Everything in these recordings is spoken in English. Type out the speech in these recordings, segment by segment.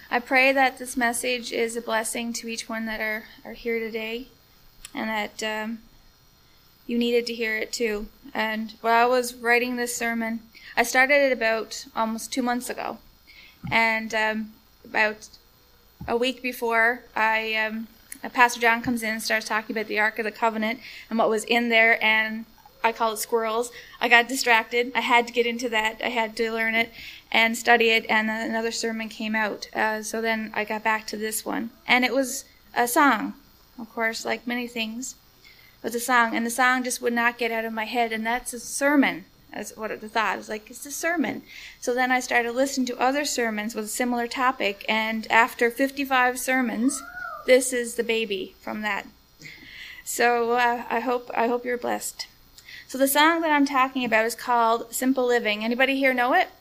I pray that this message is a blessing to each one that are here today, and that you needed to hear it too. And while I was writing this sermon, I started it about almost 2 months ago, and about a week before, Pastor John comes in and starts talking about the Ark of the Covenant and what was in there, and I call it squirrels. I got distracted. I had to get into that. I had to learn it and study it, and another sermon came out. So then I got back to this one. And it was a song, of course, like many things. It was a song, and the song just would not get out of my head, and that's a sermon. That's what I thought. I was like, it's a sermon. So then I started listening to other sermons with a similar topic, and after 55 sermons, this is the baby from that. So I hope you're blessed. So the song that I'm talking about is called Simple Living. Anybody here know it?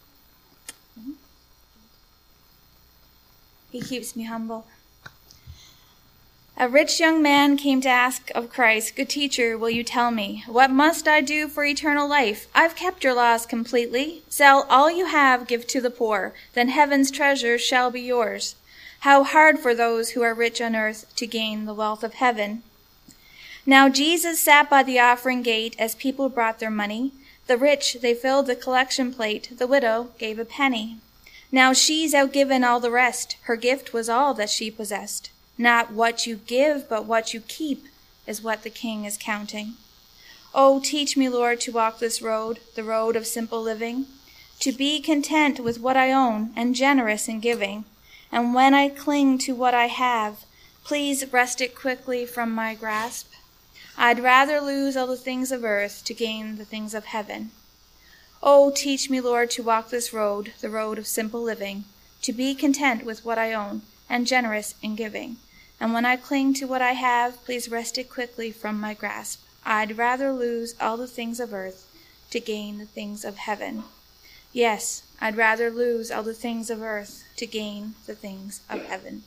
He keeps me humble. A rich young man came to ask of Christ, "Good teacher, will you tell me, what must I do for eternal life? I've kept your laws completely. Sell all you have, give to the poor, then heaven's treasures shall be yours. How hard for those who are rich on earth to gain the wealth of heaven." Now Jesus sat by the offering gate as people brought their money. The rich, they filled the collection plate. The widow gave a penny. Now she's outgiven all the rest. Her gift was all that she possessed. Not what you give, but what you keep is what the King is counting. Oh, teach me, Lord, to walk this road, the road of simple living, to be content with what I own and generous in giving. And when I cling to what I have, please wrest it quickly from my grasp. I'd rather lose all the things of earth to gain the things of heaven. Oh, teach me, Lord, to walk this road, the road of simple living, to be content with what I own and generous in giving. And when I cling to what I have, please wrest it quickly from my grasp. I'd rather lose all the things of earth to gain the things of heaven. Yes, I'd rather lose all the things of earth to gain the things of heaven.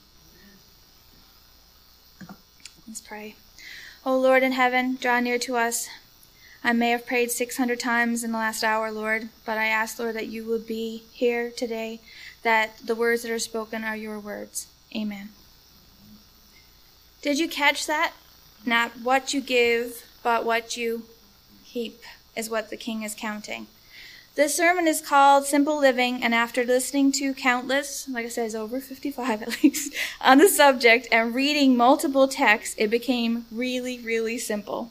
Let's pray. O Lord in heaven, draw near to us. I may have prayed 600 times in the last hour, Lord, but I ask, Lord, that you would be here today, that the words that are spoken are your words. Amen. Did you catch that? Not what you give, but what you keep is what the King is counting. This sermon is called Simple Living, and after listening to countless, like I said, it's over 55 at least, on the subject and reading multiple texts, it became really, really simple.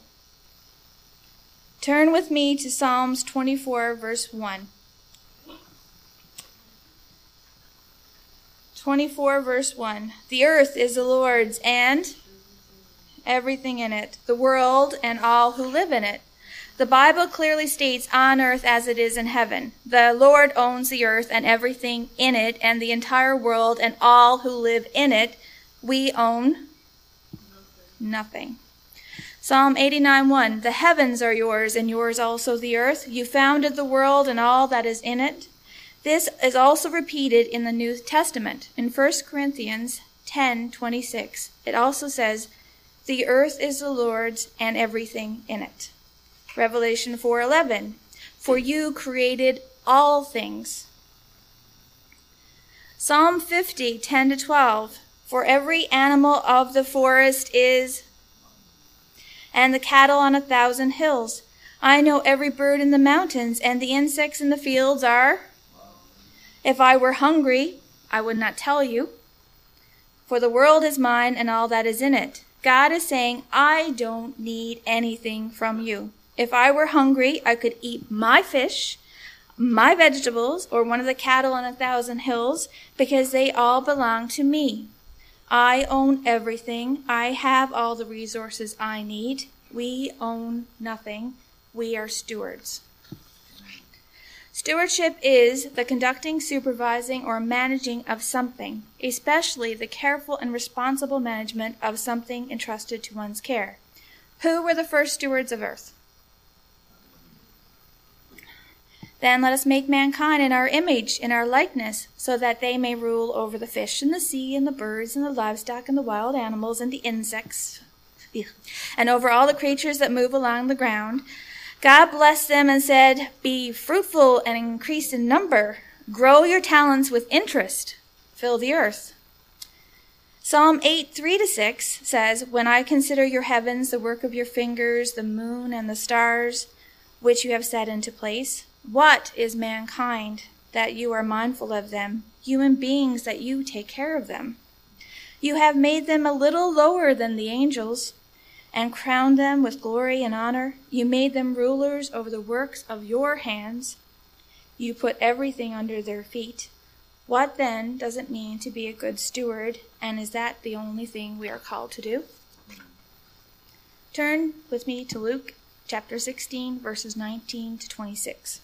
Turn with me to Psalms 24, verse 1. 24, verse 1. The earth is the Lord's, and everything in it, the world and all who live in it. The Bible clearly states on earth as it is in heaven. The Lord owns the earth and everything in it, and the entire world and all who live in it. We own nothing. Psalm 89:1. The heavens are yours, and yours also the earth. You founded the world and all that is in it. This is also repeated in the New Testament. In 1 Corinthians 10:26, it also says, the earth is the Lord's and everything in it. Revelation 4:11, for you created all things. Psalm 50:10-12, for every animal of the forest is, and the cattle on 1,000 hills. I know every bird in the mountains, and the insects in the fields are. If I were hungry, I would not tell you, for the world is mine and all that is in it. God is saying, I don't need anything from you. If I were hungry, I could eat my fish, my vegetables, or one of the cattle on 1,000 hills, because they all belong to me. I own everything. I have all the resources I need. We own nothing. We are stewards. Stewardship is the conducting, supervising, or managing of something, especially the careful and responsible management of something entrusted to one's care. Who were the first stewards of earth? Then let us make mankind in our image, in our likeness, so that they may rule over the fish and the sea and the birds and the livestock and the wild animals and the insects, and over all the creatures that move along the ground. God blessed them and said, be fruitful and increase in number. Grow your talents with interest. fill the earth. Psalm 8:3-6 says, "When I consider your heavens, the work of your fingers, the moon and the stars, which you have set into place, what is mankind that you are mindful of them, human beings that you take care of them? You have made them a little lower than the angels and crowned them with glory and honor. You made them rulers over the works of your hands. You put everything under their feet. What then does it mean to be a good steward, and is that the only thing we are called to do?" Turn with me to Luke chapter 16, verses 19-26.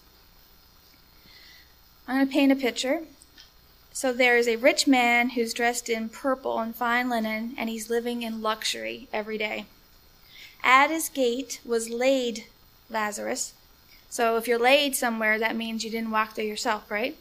I'm going to paint a picture. So there is a rich man who's dressed in purple and fine linen, and he's living in luxury every day. At his gate was laid Lazarus. So if you're laid somewhere, that means you didn't walk there yourself, right?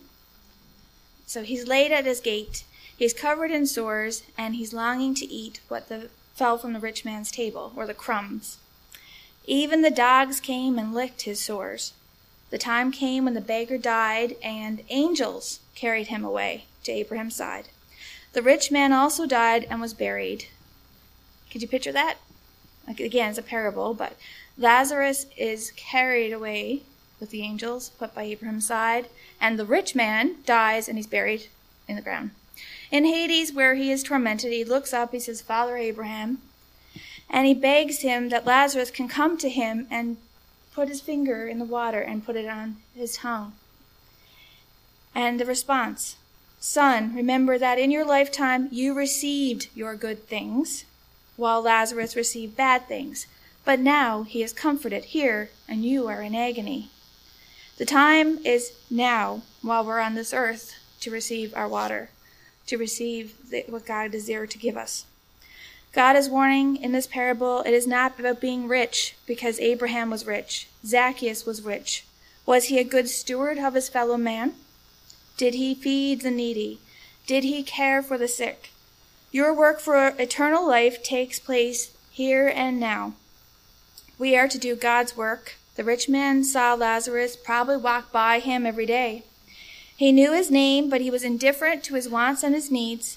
So he's laid at his gate. He's covered in sores, and he's longing to eat what fell from the rich man's table, or the crumbs. Even the dogs came and licked his sores. The time came when the beggar died, and angels carried him away to Abraham's side. The rich man also died and was buried. Could you picture that? Again, it's a parable, but Lazarus is carried away with the angels, put by Abraham's side, and the rich man dies and he's buried in the ground. In Hades, where he is tormented, he looks up, he says, "Father Abraham," and he begs him that Lazarus can come to him and put his finger in the water and put it on his tongue. And the response, "Son, remember that in your lifetime you received your good things, while Lazarus received bad things. But now he is comforted here, and you are in agony. The time is now, while we're on this earth, to receive our water, to receive what God is there to give us." God is warning in this parable, it is not about being rich, because Abraham was rich. Zacchaeus was rich. Was he a good steward of his fellow man? Did he feed the needy? Did he care for the sick? Your work for eternal life takes place here and now. We are to do God's work. The rich man saw Lazarus probably walk by him every day. He knew his name, but he was indifferent to his wants and his needs.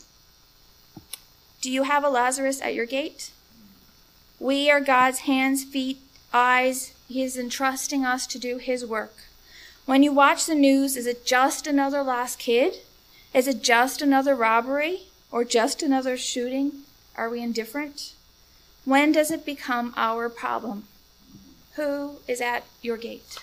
Do you have a Lazarus at your gate? We are God's hands, feet, eyes. He is entrusting us to do his work. When you watch the news, is it just another lost kid? Is it just another robbery? Or just another shooting? Are we indifferent? When does it become our problem? Who is at your gate?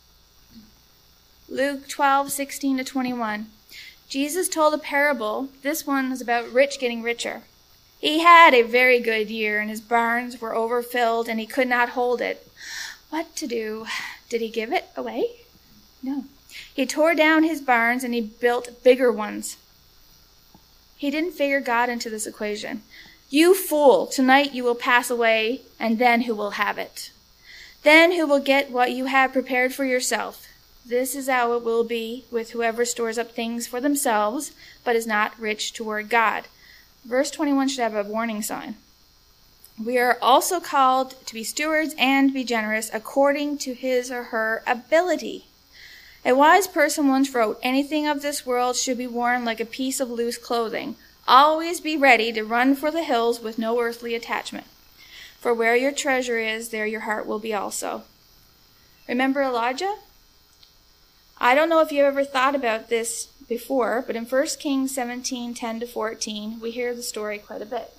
Luke 12:16-21. Jesus told a parable. This one is about rich getting richer. He had a very good year, and his barns were overfilled, and he could not hold it. What to do? Did he give it away? No. He tore down his barns, and he built bigger ones. He didn't figure God into this equation. You fool, tonight you will pass away, and then who will have it? Then who will get what you have prepared for yourself? This is how it will be with whoever stores up things for themselves, but is not rich toward God. Verse 21 should have a warning sign. We are also called to be stewards and be generous according to his or her ability. A wise person once wrote, "Anything of this world should be worn like a piece of loose clothing. Always be ready to run for the hills with no earthly attachment. For where your treasure is, there your heart will be also." Remember Elijah? I don't know if you've ever thought about this before, but in 1 Kings 17:10-14, we hear the story quite a bit.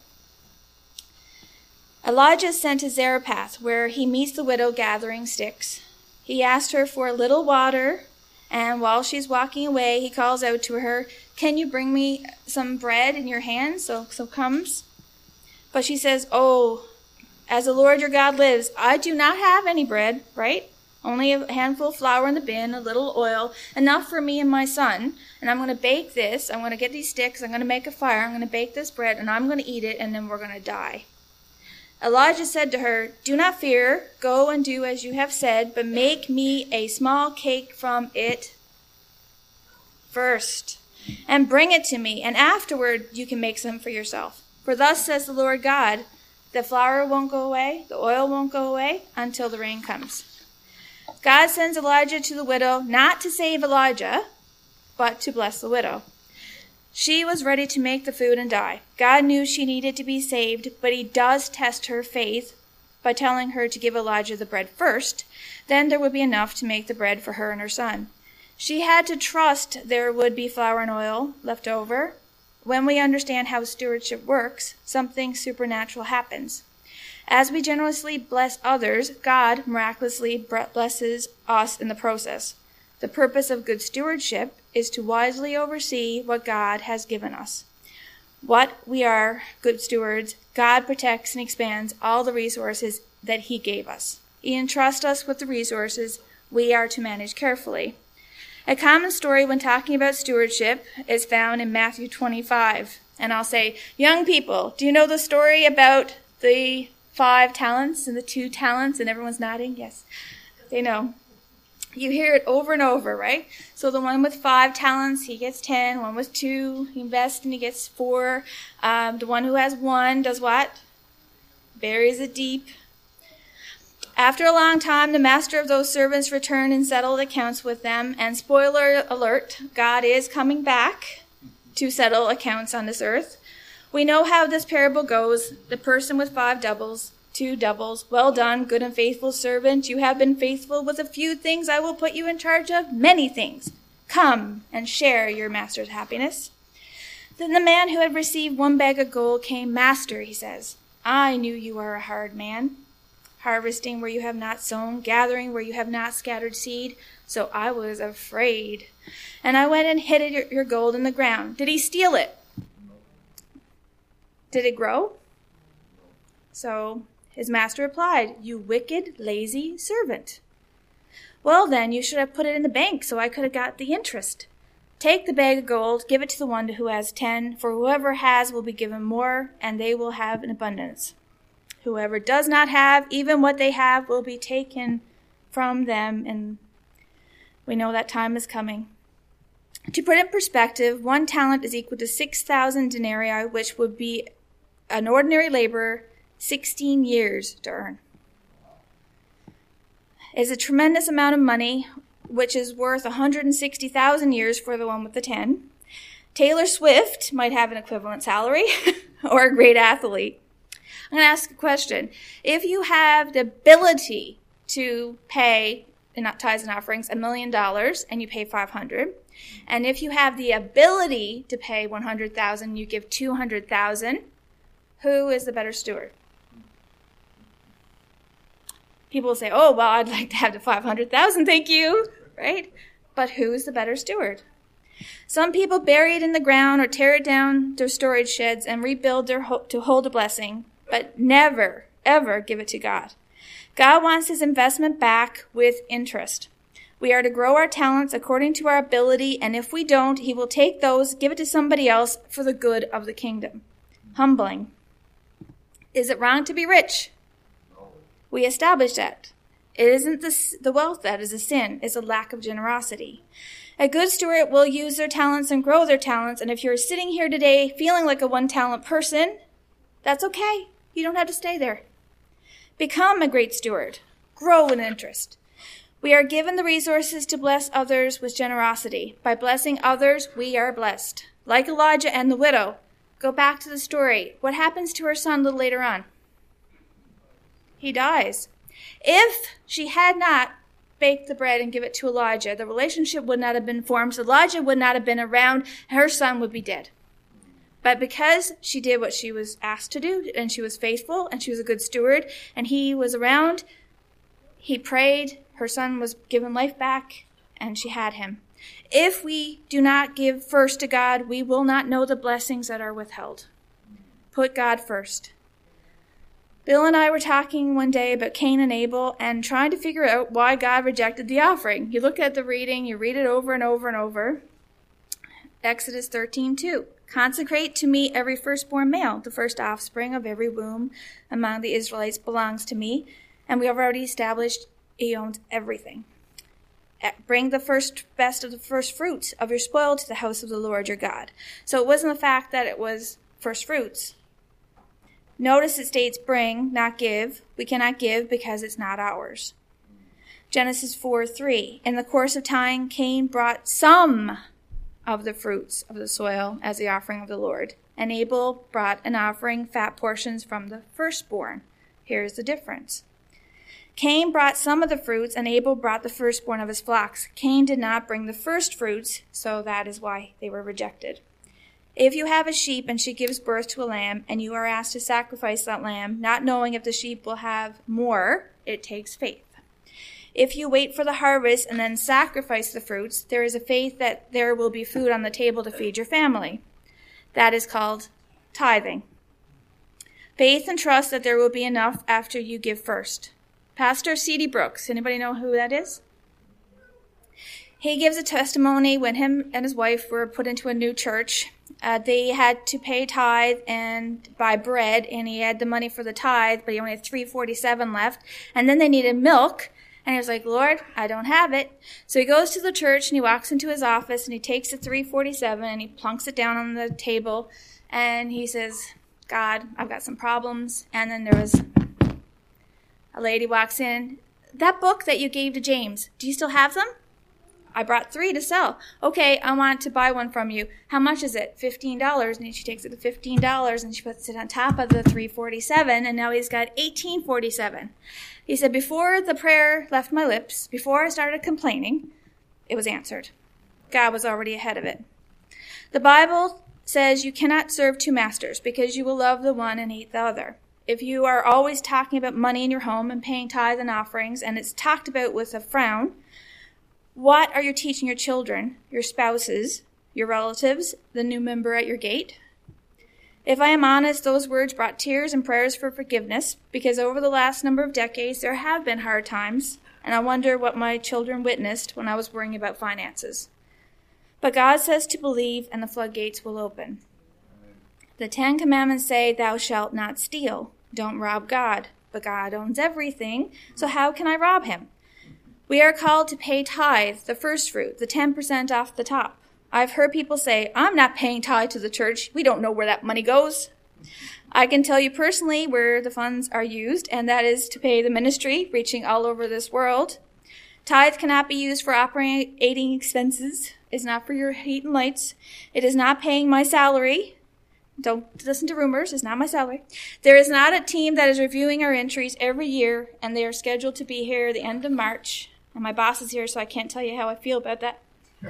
Elijah is sent to Zarephath, where he meets the widow gathering sticks. He asked her for a little water, and while she's walking away, he calls out to her, "Can you bring me some bread in your hand?" So comes. But she says, "Oh, as the Lord your God lives, I do not have any bread," right? Only a handful of flour in the bin, a little oil, enough for me and my son. And I'm going to bake this. I'm going to get these sticks. I'm going to make a fire. I'm going to bake this bread, and I'm going to eat it, and then we're going to die. Elijah said to her, "Do not fear. Go and do as you have said, but make me a small cake from it first, and bring it to me, and afterward you can make some for yourself. For thus says the Lord God, the flour won't go away, the oil won't go away, until the rain comes." God sends Elijah to the widow, not to save Elijah, but to bless the widow. She was ready to make the food and die. God knew she needed to be saved, but he does test her faith by telling her to give Elijah the bread first. Then there would be enough to make the bread for her and her son. She had to trust there would be flour and oil left over. When we understand how stewardship works, something supernatural happens. As we generously bless others, God miraculously blesses us in the process. The purpose of good stewardship is to wisely oversee what God has given us. What we are good stewards, God protects and expands all the resources that he gave us. He entrusts us with the resources we are to manage carefully. A common story when talking about stewardship is found in Matthew 25. And I'll say, young people, do you know the story about the 5 talents and the 2 talents? And everyone's nodding. Yes, they know. You hear it over and over, right? So the one with 5 talents, he gets 10. One with 2, he invests and he gets 4. The one who has 1 does what? Buries it deep. After a long time, the master of those servants returned and settled accounts with them. And spoiler alert, God is coming back to settle accounts on this earth. We know how this parable goes. The person with 5 doubles, 2 doubles. Well done, good and faithful servant. You have been faithful with a few things. I will put you in charge of many things. Come and share your master's happiness. Then the man who had received 1 bag of gold came. Master, he says, I knew you are a hard man, harvesting where you have not sown, gathering where you have not scattered seed. So I was afraid. And I went and hid your gold in the ground. Did he steal it? Did it grow? So his master replied, you wicked, lazy servant. Well, then, you should have put it in the bank so I could have got the interest. Take the bag of gold, give it to the one who has 10, for whoever has will be given more, and they will have an abundance. Whoever does not have, even what they have will be taken from them, and we know that time is coming. To put it in perspective, 1 talent is equal to 6,000 denarii, which would be an ordinary laborer 16 years to earn. It's a tremendous amount of money, which is worth 160,000 years for the one with the 10. Taylor Swift might have an equivalent salary, or a great athlete. I'm going to ask a question. If you have the ability to pay in tithes and offerings $1 million and you pay $500, and if you have the ability to pay $100,000, you give $200,000, who is the better steward? People will say, oh, well, I'd like to have the $500,000, thank you, right? But who is the better steward? Some people bury it in the ground or tear it down their storage sheds and rebuild to hold a blessing, but never, ever give it to God. God wants his investment back with interest. We are to grow our talents according to our ability, and if we don't, he will take those, give it to somebody else for the good of the kingdom. Humbling. Is it wrong to be rich? No. We established that. It isn't the wealth that is a sin. It's a lack of generosity. A good steward will use their talents and grow their talents, and if you're sitting here today feeling like a one-talent person, that's okay. You don't have to stay there. Become a great steward. Grow in interest. We are given the resources to bless others with generosity. By blessing others, we are blessed. Like Elijah and the widow. Go back to the story. What happens to her son a little later on? He dies. If she had not baked the bread and give it to Elijah, the relationship would not have been formed. Elijah would not have been around. Her son would be dead. But because she did what she was asked to do, and she was faithful, and she was a good steward, and he was around, he prayed, her son was given life back, and she had him. If we do not give first to God, we will not know the blessings that are withheld. Put God first. Bill and I were talking one day about Cain and Abel and trying to figure out why God rejected the offering. You look at the reading, you read it over and over and over. Exodus 13:2. Consecrate to me every firstborn male. The first offspring of every womb among the Israelites belongs to me. And we have already established he owns everything. Bring the first best of the first fruits of your spoil to the house of the Lord your God. So it wasn't the fact that it was first fruits. Notice it states bring, not give. We cannot give because it's not ours. Genesis 4:3. In the course of time, Cain brought some of the fruits of the soil as the offering of the Lord. And Abel brought an offering, fat portions from the firstborn. Here's the difference. Cain brought some of the fruits, and Abel brought the firstborn of his flocks. Cain did not bring the first fruits, so that is why they were rejected. If you have a sheep and she gives birth to a lamb, and you are asked to sacrifice that lamb, not knowing if the sheep will have more, it takes faith. If you wait for the harvest and then sacrifice the fruits, there is a faith that there will be food on the table to feed your family. That is called tithing. Faith and trust that there will be enough after you give first. Pastor C.D. Brooks, anybody know who that is? He gives a testimony when him and his wife were put into a new church. They had to pay tithe and buy bread, and he had the money for the tithe, but he only had $3.47 left. And then they needed milk, and he was like, Lord, I don't have it. So he goes to the church, and he walks into his office, and he takes the $3.47, and he plunks it down on the table, and he says, God, I've got some problems. And then there was a lady walks in. That book that you gave to James, do you still have them? I brought 3 to sell. Okay, I want to buy one from you. How much is it? $15. And she takes it to $15 and she puts it on top of the $3.47, and now he's got $18.47. He said, before the prayer left my lips, before I started complaining, it was answered. God was already ahead of it. The Bible says you cannot serve 2 masters because you will love the one and hate the other. If you are always talking about money in your home and paying tithe and offerings, and it's talked about with a frown, what are you teaching your children, your spouses, your relatives, the new member at your gate? If I am honest, those words brought tears and prayers for forgiveness, because over the last number of decades there have been hard times, and I wonder what my children witnessed when I was worrying about finances. But God says to believe, and the floodgates will open. The 10 Commandments say, thou shalt not steal. Don't rob God. But God owns everything, so how can I rob him? We are called to pay tithe, the first fruit, the 10% off the top. I've heard people say, I'm not paying tithe to the church. We don't know where that money goes. I can tell you personally where the funds are used, and that is to pay the ministry reaching all over this world. Tithe cannot be used for operating expenses. It's not for your heat and lights. It is not paying my salary. Don't listen to rumors. It's not my salary. There is not a team that is reviewing our entries every year, and they are scheduled to be here at the end of March. And my boss is here, so I can't tell you how I feel about that.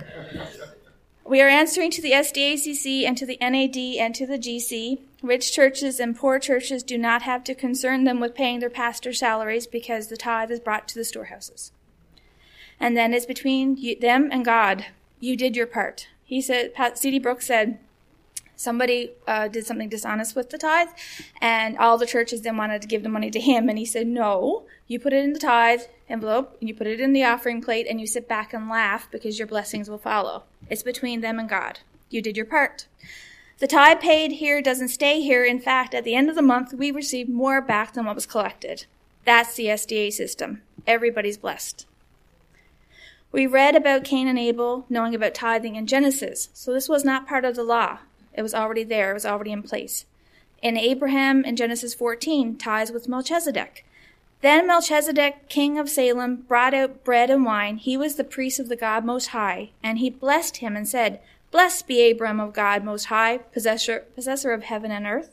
We are answering to the SDACC and to the NAD and to the GC. Rich churches and poor churches do not have to concern them with paying their pastor's salaries because the tithe is brought to the storehouses. And then it's between them and God. You did your part. He said, C.D. Brooks said, somebody did something dishonest with the tithe, and all the churches then wanted to give the money to him. And he said, no, you put it in the tithe envelope, and you put it in the offering plate, and you sit back and laugh because your blessings will follow. It's between them and God. You did your part. The tithe paid here doesn't stay here. In fact, at the end of the month, we receive more back than what was collected. That's the SDA system. Everybody's blessed. We read about Cain and Abel knowing about tithing in Genesis, so this was not part of the law. It was already there. It was already in place. In Abraham, in Genesis 14, tithes with Melchizedek. Then Melchizedek, king of Salem, brought out bread and wine. He was the priest of the God Most High, and he blessed him and said, Blessed be Abram of God Most High, possessor of heaven and earth,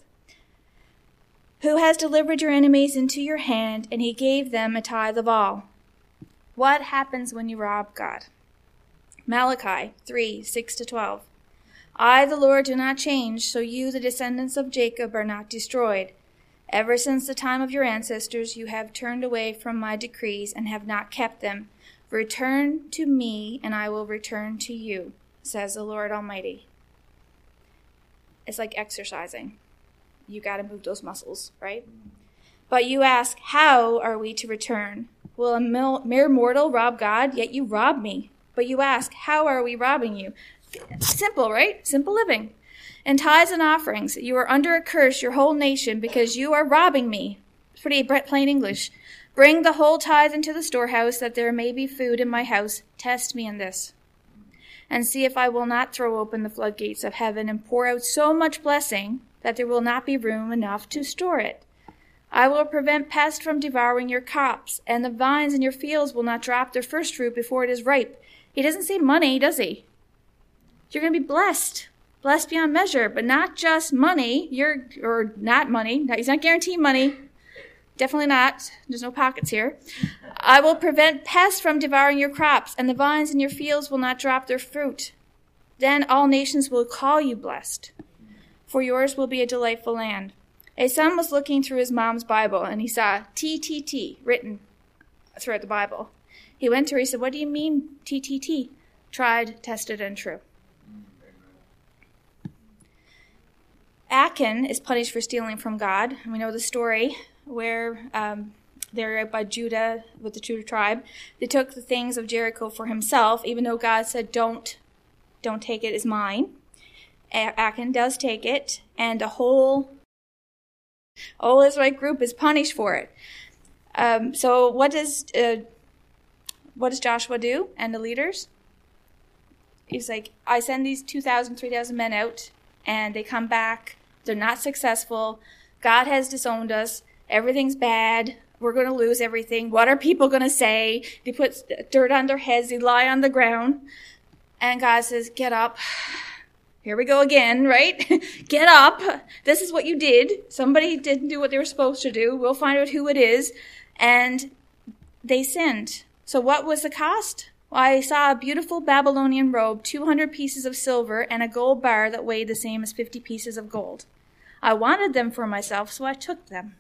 who has delivered your enemies into your hand, and he gave them a tithe of all. What happens when you rob God? Malachi 3:6-12. I, the Lord, do not change, so you, the descendants of Jacob, are not destroyed. Ever since the time of your ancestors, you have turned away from my decrees and have not kept them. Return to me, and I will return to you, says the Lord Almighty. It's like exercising. You got to move those muscles, right? But you ask, how are we to return? Will a mere mortal rob God? Yet you rob me. But you ask, how are we robbing you? Simple, right? Simple living. In tithes and offerings, you are under a curse, your whole nation, because you are robbing me. Pretty plain English. Bring the whole tithe into the storehouse, that there may be food in my house. Test me in this, and see if I will not throw open the floodgates of heaven and pour out so much blessing that there will not be room enough to store it. I will prevent pests from devouring your crops, and the vines in your fields will not drop their first fruit before it is ripe. He doesn't say money, does he? You're going to be blessed. Blessed beyond measure, but not just money. Not money. He's not guaranteeing money. Definitely not. There's no pockets here. I will prevent pests from devouring your crops, and the vines in your fields will not drop their fruit. Then all nations will call you blessed, for yours will be a delightful land. A son was looking through his mom's Bible, and he saw TTT written throughout the Bible. He went to her, he said, "What do you mean TTT? Tried, tested, and true." Achan is punished for stealing from God. We know the story where they're out by Judah with the Judah tribe. They took the things of Jericho for himself, even though God said, don't take it, it's mine. Achan does take it, and the whole Israelite group is punished for it. So what does Joshua do and the leaders? He's like, I send these 2,000, 3,000 men out, and they come back. They're not successful. God has disowned us. Everything's bad. We're going to lose everything. What are people going to say? They put dirt on their heads. They lie on the ground. And God says, get up. Here we go again, right? Get up. This is what you did. Somebody didn't do what they were supposed to do. We'll find out who it is. And they sinned. So what was the cost? Well, I saw a beautiful Babylonian robe, 200 pieces of silver, and a gold bar that weighed the same as 50 pieces of gold. I wanted them for myself, so I took them.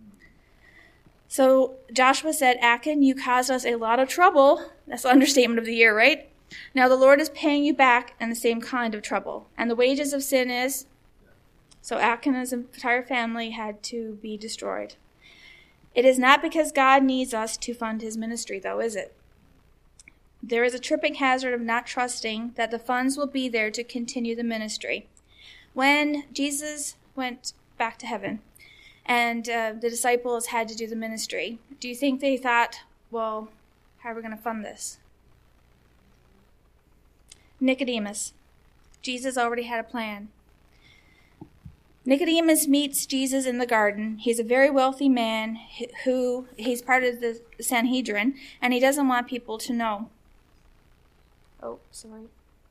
So Joshua said, Achan, you caused us a lot of trouble. That's the understatement of the year, right? Now the Lord is paying you back in the same kind of trouble. And the wages of sin is... So Achan and his entire family had to be destroyed. It is not because God needs us to fund his ministry, though, is it? There is a tripping hazard of not trusting that the funds will be there to continue the ministry. When Jesus went back to heaven and the disciples had to do the ministry, do you think they thought, well, how are we going to fund this? Nicodemus. Jesus already had a plan. Nicodemus meets Jesus in the garden. He's a very wealthy man he's part of the Sanhedrin, and he doesn't want people to know. Oh, sorry.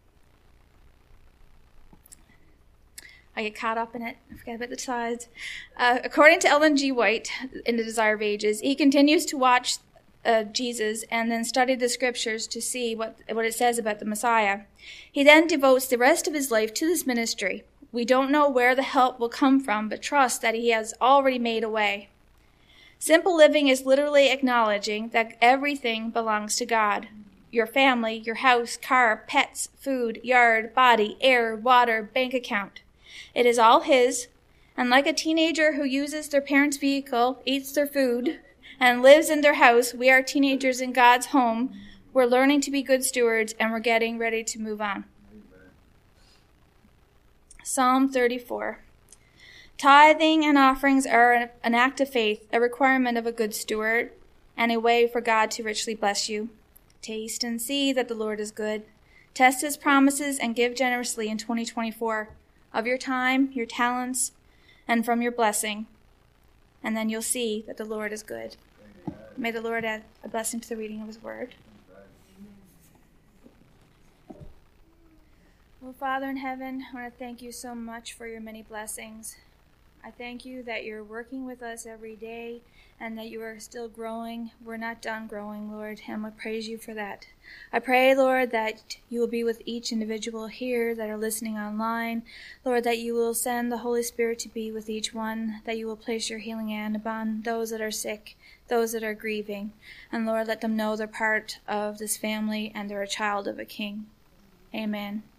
I get caught up in it. I forget about the sides. According to Ellen G. White in The Desire of Ages, he continues to watch Jesus and then study the scriptures to see what it says about the Messiah. He then devotes the rest of his life to this ministry. We don't know where the help will come from, but trust that he has already made a way. Simple living is literally acknowledging that everything belongs to God. Your family, your house, car, pets, food, yard, body, air, water, bank account. It is all his, and like a teenager who uses their parents' vehicle, eats their food, and lives in their house, we are teenagers in God's home. We're learning to be good stewards, and we're getting ready to move on. Psalm 34. Tithing and offerings are an act of faith, a requirement of a good steward, and a way for God to richly bless you. Taste and see that the Lord is good. Test his promises and give generously in 2024 of your time, your talents, and from your blessing. And then you'll see that the Lord is good. May the Lord add a blessing to the reading of his word. Well, Father in heaven, I want to thank you so much for your many blessings. I thank you that you're working with us every day and that you are still growing. We're not done growing, Lord, and I praise you for that. I pray, Lord, that you will be with each individual here that are listening online. Lord, that you will send the Holy Spirit to be with each one, that you will place your healing hand upon those that are sick, those that are grieving. And Lord, let them know they're part of this family and they're a child of a king. Amen.